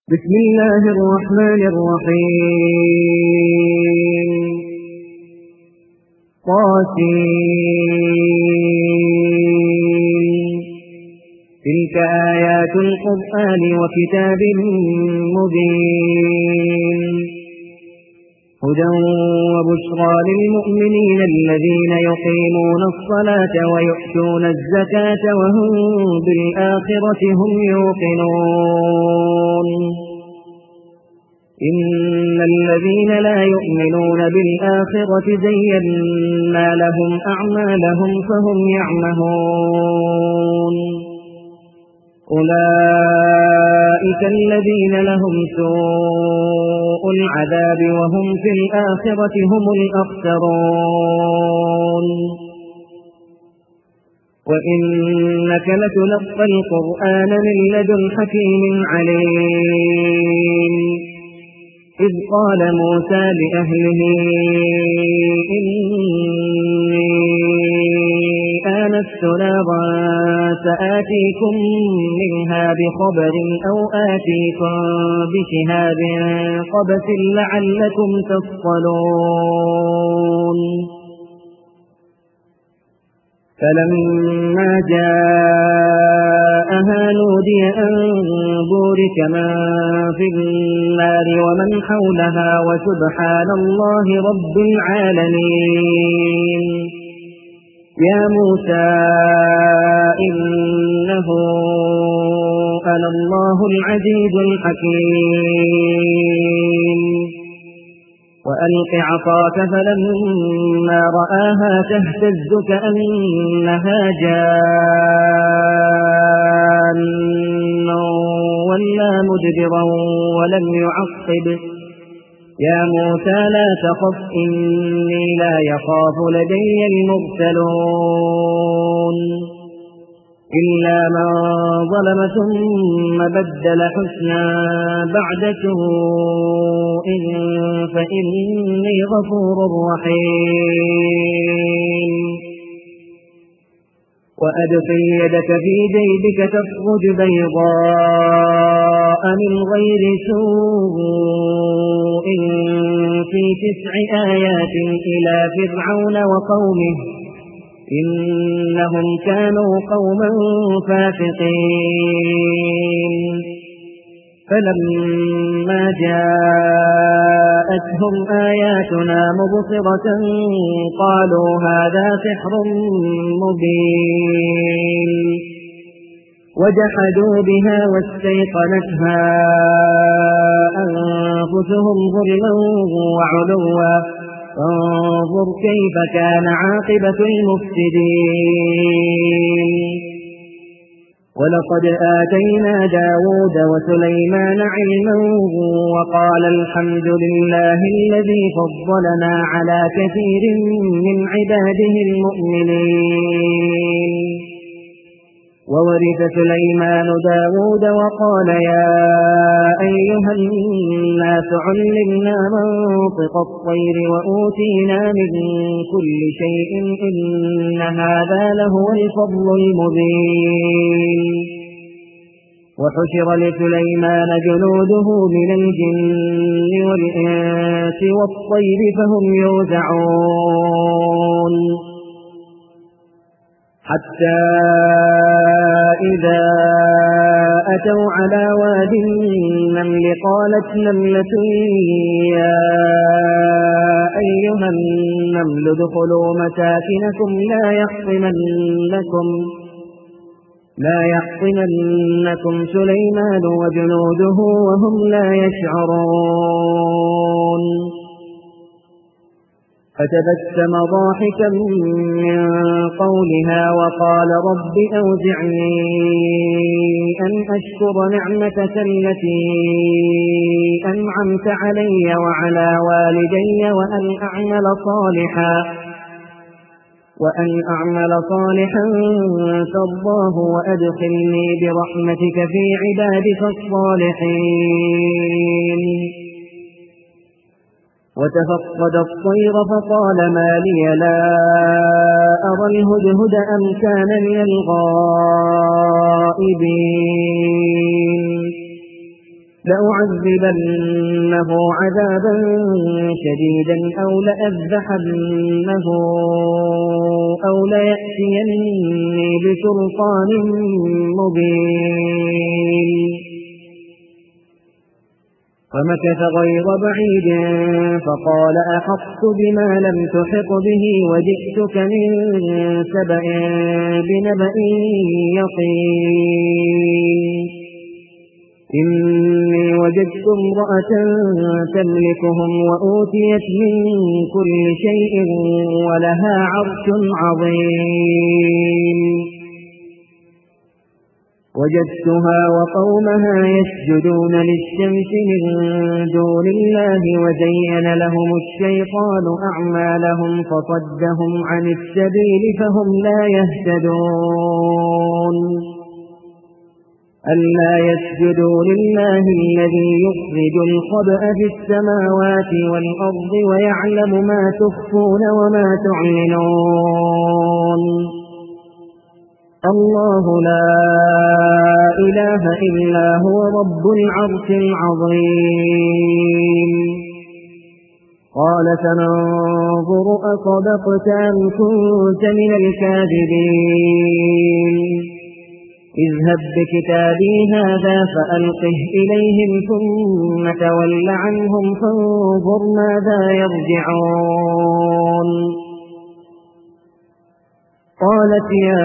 بسم الله الرحمن الرحيم طاسين تلك آيات القرآن وكتاب مبين هدى وبشرى للمؤمنين الذين يقيمون الصلاة ويؤتون الزكاة وهم بالآخرة هم يوقنون إن الذين لا يؤمنون بالآخرة زينا لهم أعمالهم فهم يعمهون أولئك الذين لهم سوء العذاب وهم في الآخرة هم الأخسرون وإنك لتلقى القرآن من لدن حكيم عليم إذ قال موسى لأهله إني آنست نارا سآتيكم منها بخبر أو آتيكم بشهاب قبس لعلكم تصطلون فلما جاءها نودي أن بورك من في النار ومن حولها وسبحان الله رب العالمين يا موسى إنه أنا الله العزيز الحكيم وألق عصاك فلما رآها تهتز كأنها جان ولا مدبرا ولم يعقب يا موسى لا تخف إني لا يخاف لدي المرسلون إلا من ظلم ثم بدل حسنا بعد سوء فإني غفور رحيم وأدخل يدك في جيبك تخرج بيضاء من غير سوء في 9 آيات إلى فرعون وقومه إنهم كانوا قوما فاسقين فلما جاءتهم آياتنا مبصرة قالوا هذا سحر مبين وجحدوا بها واستيقنتها أنفسهم ظلما وعلوا فانظر كيف كان عاقبة المفسدين ولقد آتينا داود وسليمان علما وقال الحمد لله الذي فضلنا على كثير من عباده المؤمنين وورث سليمان داود وقال يا أيها الناس علمنا منطق الطير وأوتينا من كل شيء إن هذا لهو الفضل المبين وحشر لسليمان جنوده من الجن والإنس والطير فهم يوزعون حتى إذا أتوا على واد النمل قالت نملة يا أيها النمل ادخلوا مساكنكم لا يحطمنكم سليمان وجنوده وهم لا يشعرون فتبسم ضاحكا من قولها وقال رب أوزعني أن أشكر نعمتك التي أنعمت علي وعلى والدي وأن أعمل صالحا ترضاه وأدخلني برحمتك في عبادك الصالحين وتفقد الطير فقال ما لي لا أرى الهدهد أم كان من الغائبين لأعذبنه عذابا شديدا أو لأذبحنه أو ليأتيني بسلطان مبين. فمكث غير بعيد فقال أحطت بما لم تحط به وجئتك من سبأ بنبأ يقين. إني وجدت امرأة تملكهم وأوتيت من كل شيء ولها عرش عظيم. وجدتها وقومها يسجدون للشمس من دون الله وزين لهم الشيطان أعمالهم فصدهم عن السبيل فهم لا يهتدون. ألا يسجدوا لله الذي يخرج الخبأ في السماوات والأرض ويعلم ما تخفون وما تعلنون. الله لا إله إلا هو رب العرش العظيم. قال سننظر أصدقت أم كنت من الكاذبين. اذهب بكتابي هذا فألقه إليهم ثم تول عنهم فانظر ماذا يرجعون. قالت يا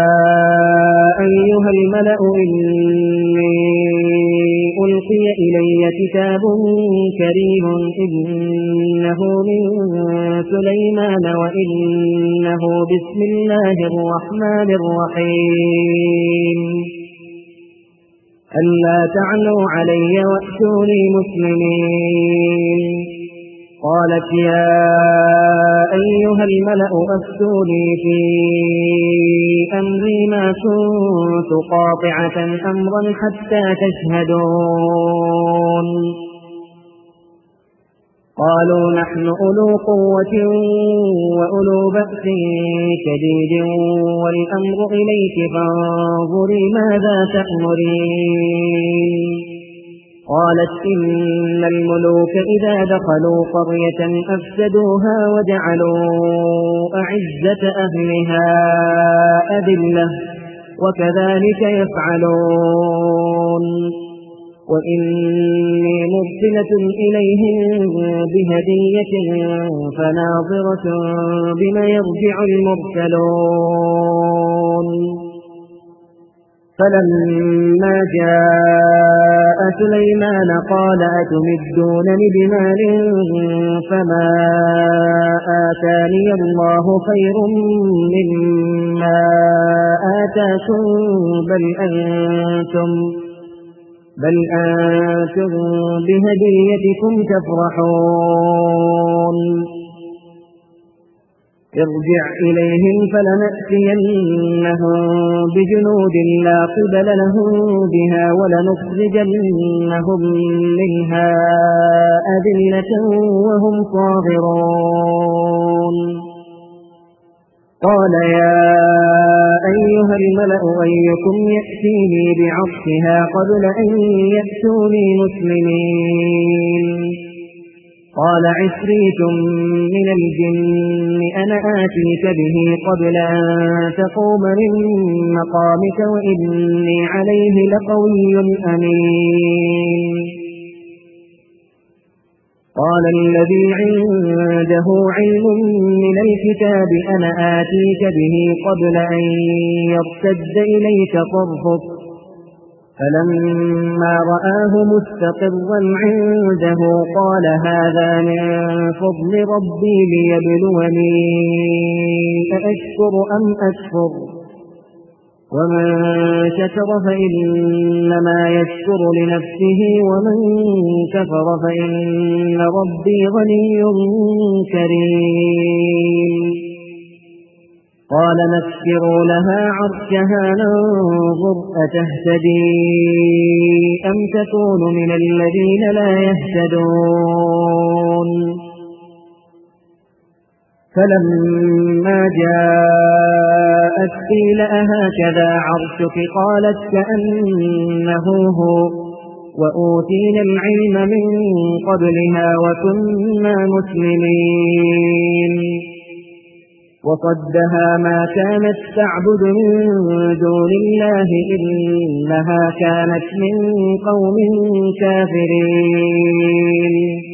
أيها الملأ إني ألقي إلي كتاب كريم إنه من سليمان وإنه بسم الله الرحمن الرحيم ألا تعلوا علي وأتوني مسلمين. قالت يا أيها الملأ أفتوني في أمري ما كنت قاطعة أمرا حتى تشهدون. قالوا نحن أولو قوة وأولو بأس شديد والأمر إليك فانظري ماذا تأمرين. قالت إن الملوك إذا دخلوا قرية أفسدوها وجعلوا أعزة أهلها أذلة وكذلك يفعلون. وإني مرسلة إليهم بهدية فناظرة بما يرجع المرسلون. فلما جاء سليمان قال أتمدونني بمال فما آتاني الله خير مما آتاكم بل أنتم بهديتكم تفرحون. ارجع إليهم فلنأتينهم بجنود لا قبل لهم بها ولنخرجنهم منها أذلة وهم صاغرون. قال يا أيها الملأ أيكم يأتيني بعرشها قبل أن يأتوني مسلمين. قال عفريت من الجن أنا آتيك به قبل أن تقوم من مقامك وإني عليه لقوي أمين. قال الذي عنده علم من الكتاب أنا آتيك به قبل أن يرتد إليك طرفك فلما رآه مستقرا عنده قال هذا من فضل ربي ليبلوني أأشكر أم أكفر ومن شكر فإنما يشكر لنفسه ومن كفر فإن ربي غني كريم. قال نسكروا لها عرشها ننظر أتهتدي أم تكون من الذين لا يهتدون. فلما جاءت قيل أهكذا عرشك قالت كأنه هو وأوتينا العلم من قبلها وكنا مسلمين وصدها ما كانت تعبد من دون الله إنها كانت من قوم كافرين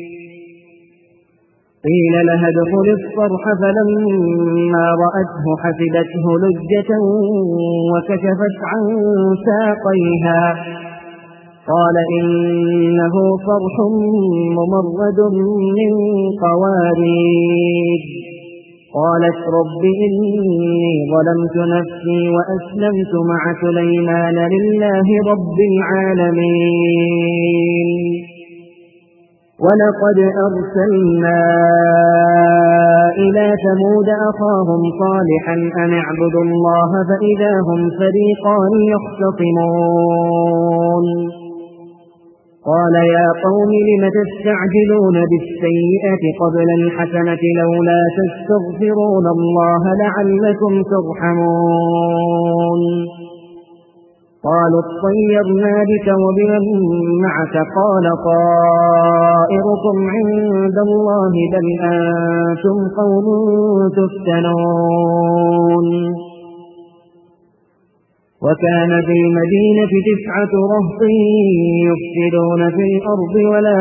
قيل لها ادخل الصرح فلما رأته حسبته لجة وكشفت عن ساقيها قال إنه صرح ممرد من قوارير قالت رب إني ظلمت نفسي وأسلمت مع سليمان لله رب العالمين ولقد أرسلنا إلى ثمود أخاهم صالحا أن اعبدوا الله فإذا هم فريقان يختصمون قال يا قوم لم تستعجلون بالسيئة قبل الحسنة لولا تستغفرون الله لعلكم ترحمون قالوا اطيرنا بك وبمن معك قال طائركم عند الله بل أنتم قوم تفتنون وكان في المدينة 9 رهط يفسدون في الأرض ولا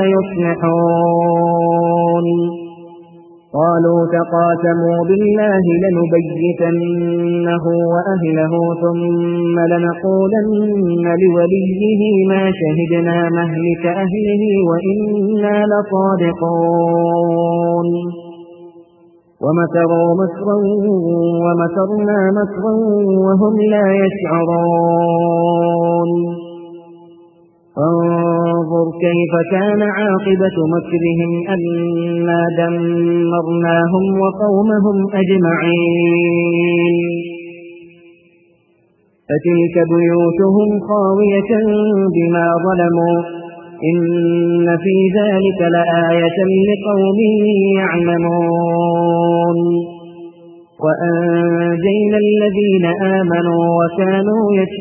يصلحون قالوا تقاسموا بالله لنبيتنه وأهله ثم لنقولن لوليه ما شهدنا مهلك أهله وإنا لصادقون ومكروا مكرا ومكرنا مكرا وهم لا يشعرون فانظر كيف كان عاقبة مكرهم أنا دمرناهم وقومهم أجمعين فتلك بيوتهم خاوية بما ظلموا إن في ذلك لآية لقوم يعلمون وأنجينا الذين آمنوا وكانوا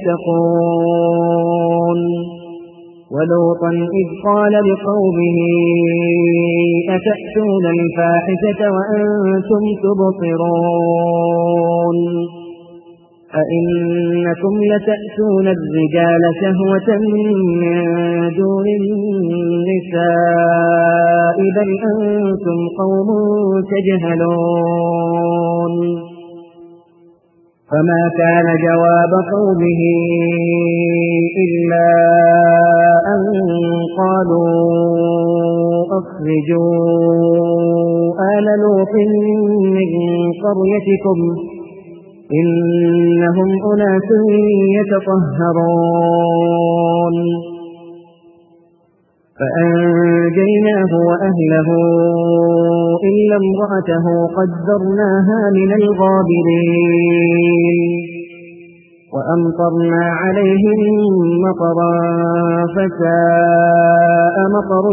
يتقون ولوطا إذ قال لقومه أتأتون الفاحشة وأنتم تبصرون أئنكم لتأتون الرجال شهوة من دون النساء بل أنتم قوم تجهلون فما كان جواب قومه إلا أن قالوا أخرجوا آل لوط من قريتكم إنهم أناس يتطهرون فأنجيناه وأهله إلا امرأته قدرناها من الغابرين وأمطرنا عليهم مطرا فساء مطر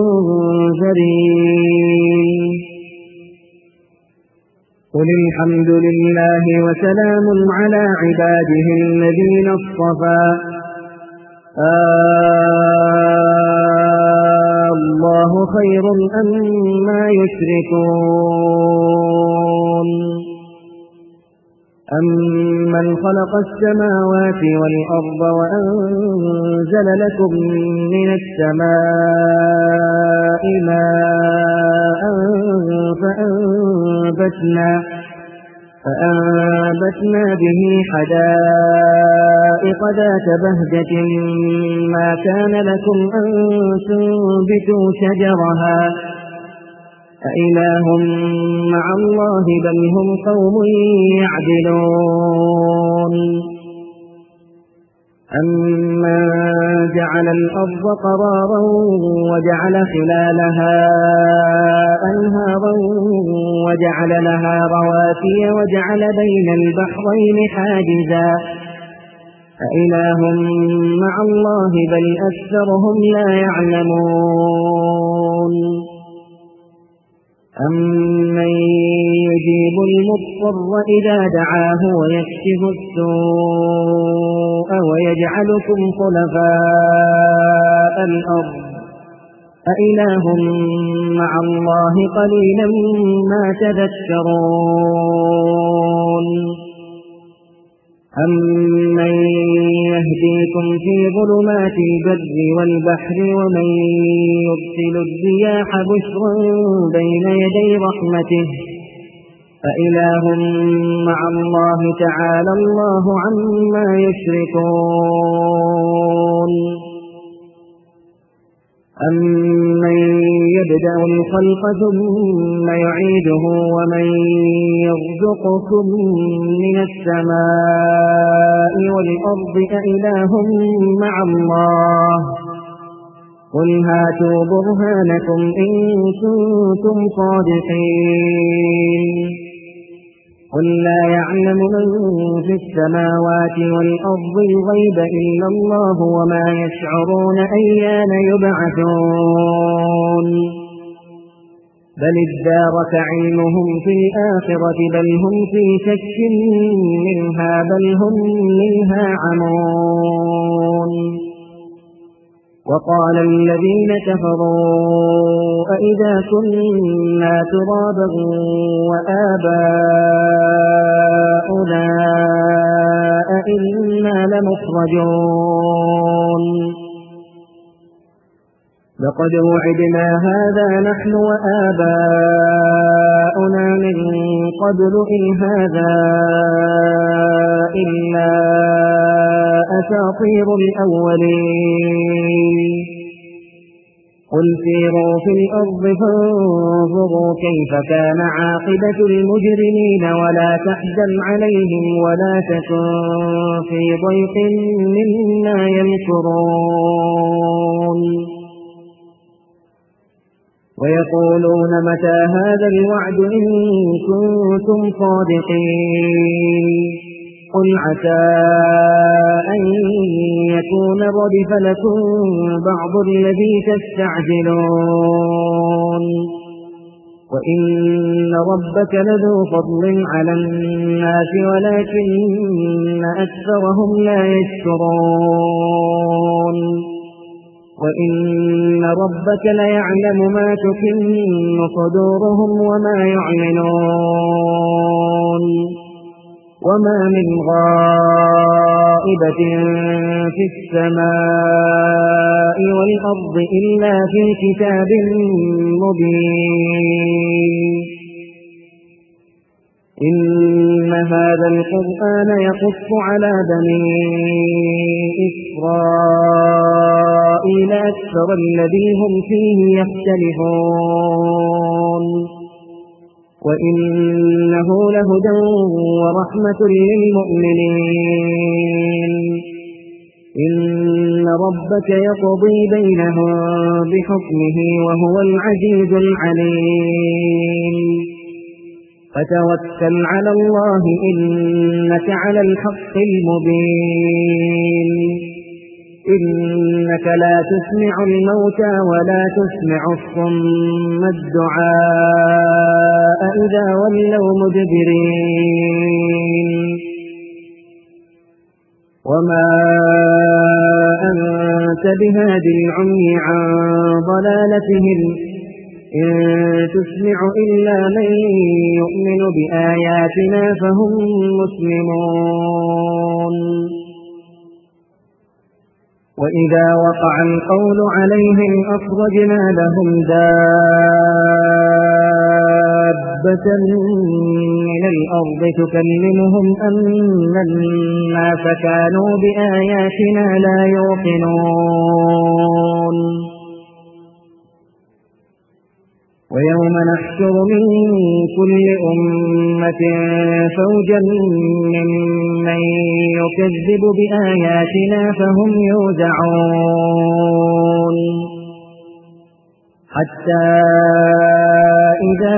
المنذرين قل الحمد لله وسلام على عباده الذين اصطفى الله خير أما يشركون أمن خلق السماوات والأرض وأنزل لكم من السماء ماء فأنبتنا به حدائق ذات بهجة ما كان لكم أن تنبتوا شجرها أإله مع الله بل هم قوم يعدلون أمن جعل الأرض قرارا وجعل خلالها أنهارا وجعل لها رواسي وجعل بين البحرين حاجزا أإله مع الله بل أكثرهم لا يعلمون أمن يجيب المضطر إذا دعاه ويكشف السوء ويجعلكم خلفاء الأرض أإله مع الله قليلا ما تذكرون أمن يهديكم في ظلمات البر والبحر ومن يرسل الرياح بشرا بين يدي رحمته أإله مع الله تعالى الله عما يشركون أمن يبدأ الخلق ثم يعيده ومن يرزقكم من السماء والأرض أإله مع الله قل هاتوا برهانكم إن كنتم صادقين قل لا يعلم من في السماوات والأرض الغيب إلا الله وما يشعرون أيان يبعثون بل ادارك علمهم في الآخرة بل هم في شك منها بل هم منها عمون وقال الذين كفروا أئذا كنا ترابا وآباؤنا أئنا لمخرجون لقد وعدنا هذا نحن وآباؤنا من قبل إن هذا إلا أساطير الأولين قل سيروا في الأرض فانظروا كيف كان عاقبة المجرمين ولا تحزن عليهم ولا تكن في ضيق مما يمكرون ويقولون متى هذا الوعد إن كنتم صادقين قل عسى أن يكون ردف لكم بعض الذي تستعجلون وإن ربك لذو فضل على الناس ولكن أكثرهم لا يشكرون وإن ربك ليعلم ما تكن صدورهم وما يعلنون وما من غائبة في السماء والأرض إلا في كتاب مبين إن هذا القرآن يقص على بني إسرائيل أكثر الذي هم فيه يختلفون وإنه لهدى ورحمة للمؤمنين إن ربك يقضي بينهم بحكمه وهو العزيز العليم فتوكل على الله إنك على الحق المبين إنك لا تسمع الموتى ولا تسمع الصم الدعاء إذا ولوا مدبرين وما أنت بهاد العمي عن ضلالتهم إن تسمع إلا من يؤمن بآياتنا فهم مسلمون وإذا وقع القول عليهم أخرجنا لهم دابة من الأرض تكلمهم أن الناس كانوا بآياتنا لا يوقنون ويوم نحشر من كل أمة فوجا ممن يكذب بآياتنا فهم يوزعون حتى إذا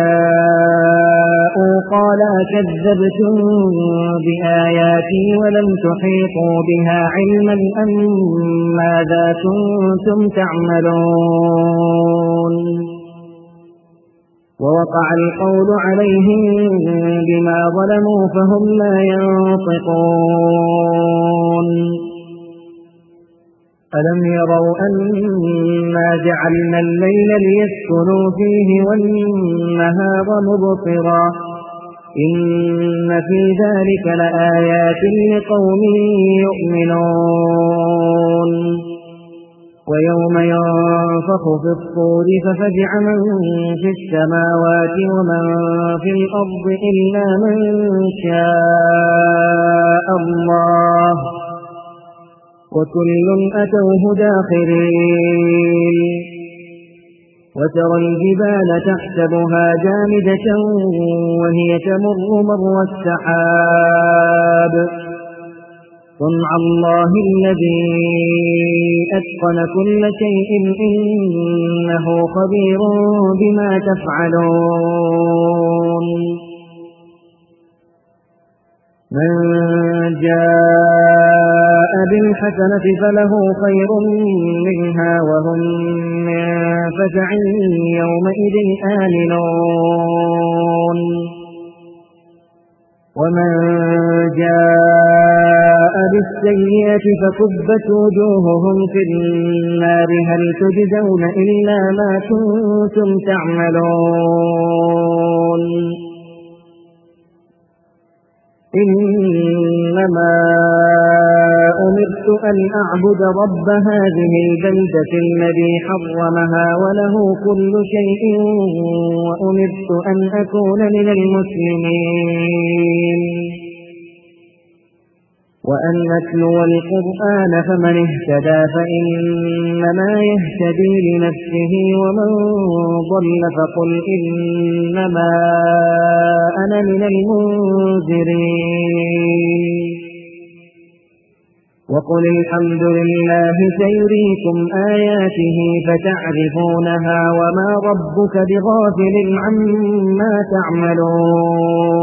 جاءوا قال كذبتم بآياتي ولم تحيطوا بها علما أم ماذا كنتم تعملون ووقع القول عليهم بما ظلموا فهم لا ينطقون ألم يروا أنا جعلنا الليل ليسكنوا فيه والنهار مبصرا إن في ذلك لآيات لقوم يؤمنون ويوم ينفخ في الصور ففزع من في السماوات ومن في الأرض إلا من شاء الله وكل أتوه داخرين وترى الجبال تحسبها جامدة وهي تمر مر السحاب صنع الله الذي أتقن كل شيء إنه خبير بما تفعلون من جاء بالحسنة فله خير منها وهم من فزع يومئذ آمنون ومن جاء بالسيئة فكبت وجوههم في النار هل تجزون إلا ما كنتم تعملون إنما أمرت أن أعبد رب هذه البلدة الذي حرمها وله كل شيء وأمرت أن أكون من المسلمين وأن أتلو القرآن فمن اهتدى فإنما يهتدي لنفسه ومن ضل فقل إنما أنا من المنذرين وقل الحمد لله سيريكم آياته فتعرفونها وما ربك بغافل عما تعملون